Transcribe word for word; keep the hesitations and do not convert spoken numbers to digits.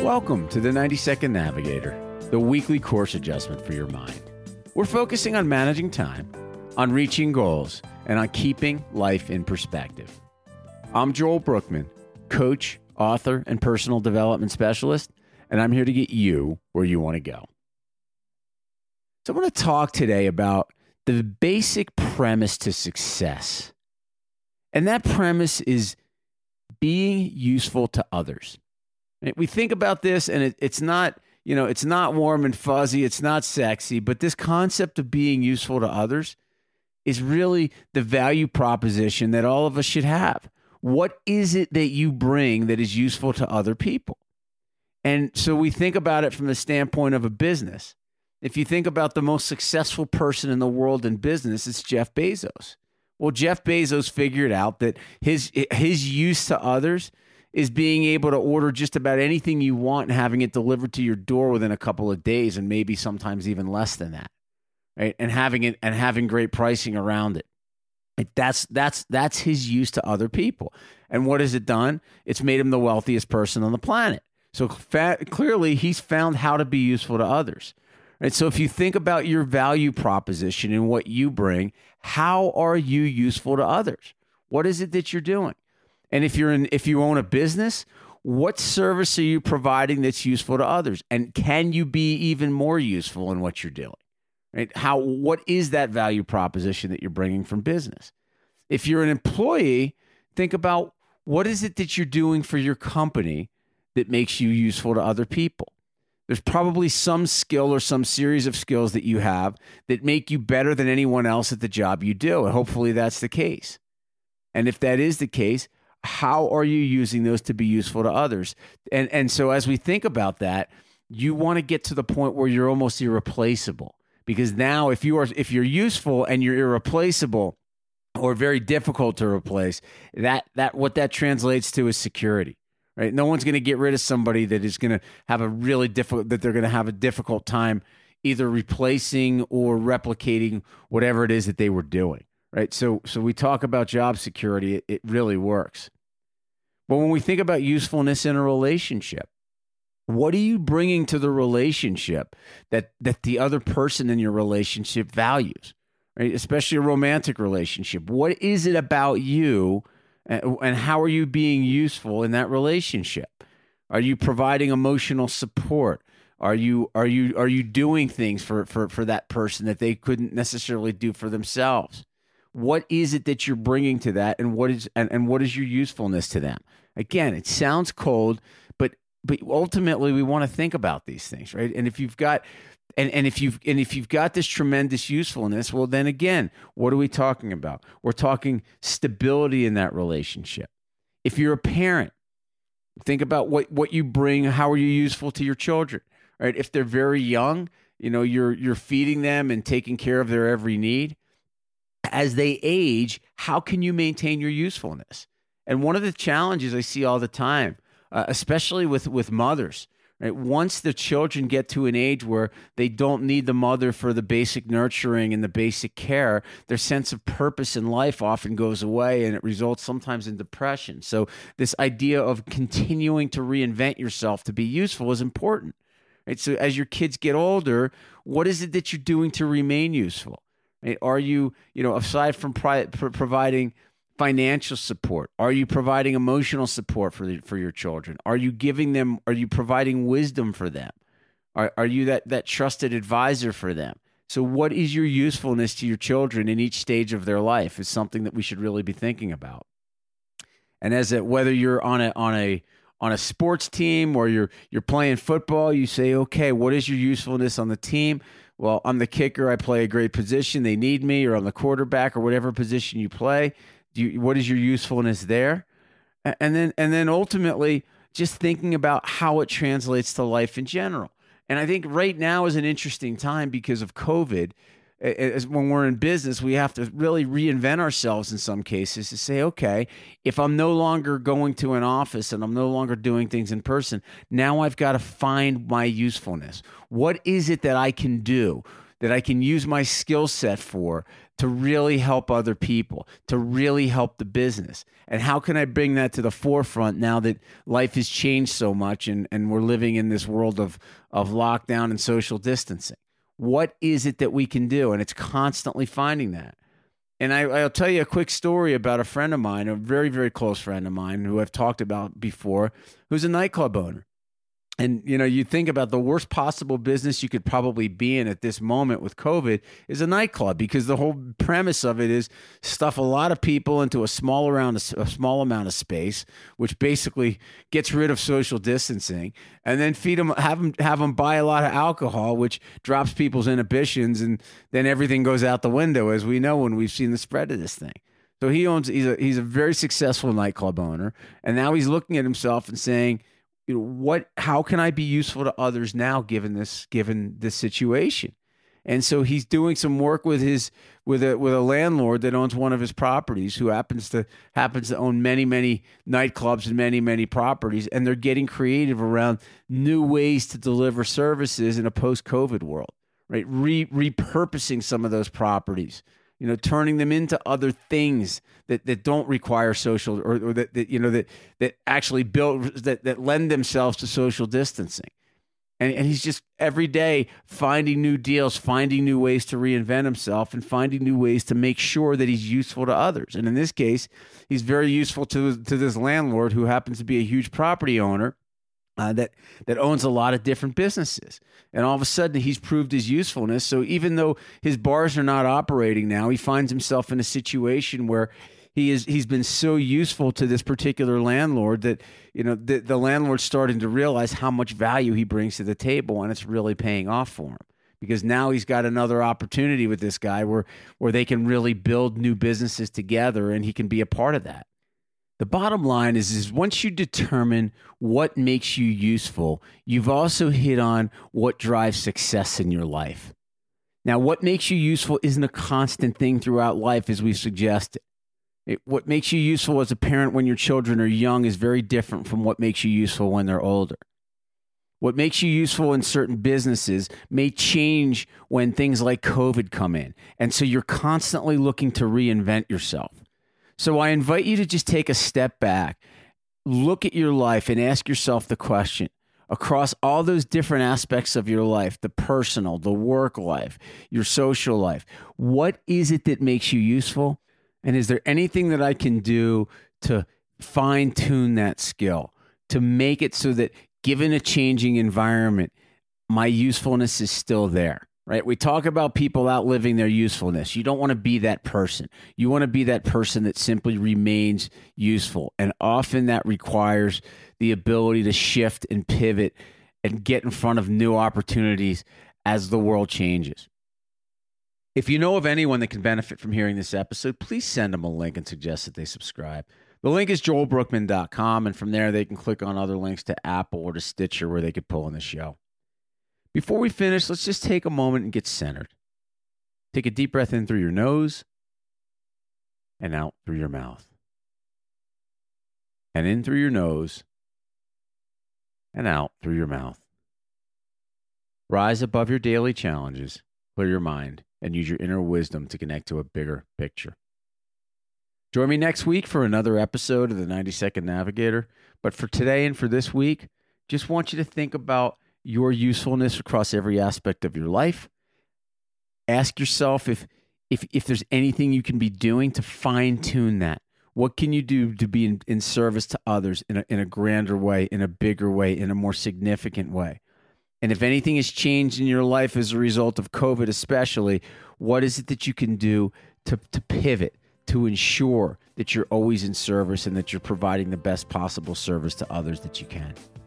Welcome to the ninety second Navigator, the weekly course adjustment for your mind. We're focusing on managing time, on reaching goals, and on keeping life in perspective. I'm Joel Brookman, coach, author, and personal development specialist, and I'm here to get you where you want to go. So I want to talk today about the basic premise to success. And that premise is being useful to others. We think about this and it, it's not, you know, it's not warm and fuzzy. It's not sexy, but this concept of being useful to others is really the value proposition that all of us should have. What is it that you bring that is useful to other people? And so we think about it from the standpoint of a business. If you think about the most successful person in the world in business, it's Jeff Bezos. Well, Jeff Bezos figured out that his his use to others is being able to order just about anything you want and having it delivered to your door within a couple of days, and maybe sometimes even less than that, right? And having it and having great pricing around it. Like that's that's that's his use to other people. And what has it done? It's made him the wealthiest person on the planet. So fa- clearly, he's found how to be useful to others. Right? So if you think about your value proposition and what you bring, how are you useful to others? What is it that you're doing? And if you're in, if you own a business, what service are you providing that's useful to others? And can you be even more useful in what you're doing? Right? How? What is that value proposition that you're bringing from business? If you're an employee, think about what is it that you're doing for your company that makes you useful to other people. There's probably some skill or some series of skills that you have that make you better than anyone else at the job you do. And hopefully that's the case. And if that is the case, how are you using those to be useful to others? And and so as we think about that, you want to get to the point where you're almost irreplaceable. Because now if you are if you're useful and you're irreplaceable or very difficult to replace, that that what that translates to is security. Right? No one's going to get rid of somebody that is going to have a really difficult that they're going to have a difficult time either replacing or replicating whatever it is that they were doing. Right. So so we talk about job security. It, it really works. But when we think about usefulness in a relationship, what are you bringing to the relationship that, that the other person in your relationship values? Right? Especially a romantic relationship. What is it about you and, and how are you being useful in that relationship? Are you providing emotional support? Are you are you are you doing things for, for, for that person that they couldn't necessarily do for themselves? What is it that you're bringing to that, and what is and, and what is your usefulness to them? Again, it sounds cold, but but ultimately we want to think about these things, right? And if you've got and, and if you've and if you've got this tremendous usefulness, well, then again, what are we talking about? We're talking stability in that relationship. If you're a parent, think about what, what you bring. How are you useful to your children? Right? If they're very young, you know, you're you're feeding them and taking care of their every need. As they age, how can you maintain your usefulness? And one of the challenges I see all the time, uh, especially with, with mothers, right? Once the children get to an age where they don't need the mother for the basic nurturing and the basic care, their sense of purpose in life often goes away, and it results sometimes in depression. So this idea of continuing to reinvent yourself to be useful is important. Right? So as your kids get older, what is it that you're doing to remain useful? Right? Are you, you know, aside from pri- pro- providing financial support, are you providing emotional support for the, for your children? Are you giving them, are you providing wisdom for them? Are, are you that, that trusted advisor for them? So what is your usefulness to your children in each stage of their life is something that we should really be thinking about. And as a, whether you're on a, on a, on a sports team or you're, you're playing football, you say, okay, what is your usefulness on the team? Well, I'm the kicker. I play a great position. They need me, or I'm the quarterback, or whatever position you play. Do you, what is your usefulness there? And then, and then ultimately, just thinking about how it translates to life in general. And I think right now is an interesting time because of COVID. As when we're in business, we have to really reinvent ourselves in some cases to say, okay, if I'm no longer going to an office and I'm no longer doing things in person, now I've got to find my usefulness. What is it that I can do that I can use my skill set for to really help other people, to really help the business? And how can I bring that to the forefront now that life has changed so much and, and we're living in this world of, of lockdown and social distancing? What is it that we can do? And it's constantly finding that. And I, I'll tell you a quick story about a friend of mine, a very, very close friend of mine who I've talked about before, who's a nightclub owner. And, you know, you think about the worst possible business you could probably be in at this moment with COVID is a nightclub, because the whole premise of it is stuff a lot of people into a small around a small amount of space, which basically gets rid of social distancing, and then feed them, have them, have them buy a lot of alcohol, which drops people's inhibitions, and then everything goes out the window, as we know when we've seen the spread of this thing. So he owns, he's a, he's a very successful nightclub owner, and now he's looking at himself and saying, you know, what, how can I be useful to others now, given this, given this situation? And so he's doing some work with his, with a, with a landlord that owns one of his properties, who happens to, happens to own many, many nightclubs and many, many properties. And they're getting creative around new ways to deliver services in a post-COVID world, right? Re, repurposing some of those properties, you know, turning them into other things that, that don't require social, or, or that, that, you know, that, that actually build, that, that lend themselves to social distancing. And, and he's just every day finding new deals, finding new ways to reinvent himself, and finding new ways to make sure that he's useful to others. And in this case, he's very useful to, to this landlord, who happens to be a huge property owner Uh, that that owns a lot of different businesses. And all of a sudden, he's proved his usefulness. So even though his bars are not operating now, he finds himself in a situation where he is he's been so useful to this particular landlord that, you know, the, the landlord's starting to realize how much value he brings to the table, and it's really paying off for him, because now he's got another opportunity with this guy where where they can really build new businesses together, and he can be a part of that. The bottom line is, is once you determine what makes you useful, you've also hit on what drives success in your life. Now, what makes you useful isn't a constant thing throughout life, as we've suggested. It, what makes you useful as a parent when your children are young is very different from what makes you useful when they're older. What makes you useful in certain businesses may change when things like COVID come in. And so you're constantly looking to reinvent yourself. So I invite you to just take a step back, look at your life, and ask yourself the question, across all those different aspects of your life, the personal, the work life, your social life, what is it that makes you useful? And is there anything that I can do to fine-tune that skill, to make it so that, given a changing environment, my usefulness is still there? Right? We talk about people outliving their usefulness. You don't want to be that person. You want to be that person that simply remains useful. And often that requires the ability to shift and pivot and get in front of new opportunities as the world changes. If you know of anyone that can benefit from hearing this episode, please send them a link and suggest that they subscribe. The link is joel brookman dot com, and from there they can click on other links to Apple or to Stitcher where they could pull in the show. Before we finish, let's just take a moment and get centered. Take a deep breath in through your nose and out through your mouth. And in through your nose and out through your mouth. Rise above your daily challenges, clear your mind, and use your inner wisdom to connect to a bigger picture. Join me next week for another episode of the ninety second Navigator. But for today and for this week, just want you to think about your usefulness across every aspect of your life. Ask yourself if, if, if there's anything you can be doing to fine-tune that. What can you do to be in, in service to others in a, in a grander way, in a bigger way, in a more significant way? And if anything has changed in your life as a result of COVID especially, what is it that you can do to, to pivot, to ensure that you're always in service and that you're providing the best possible service to others that you can?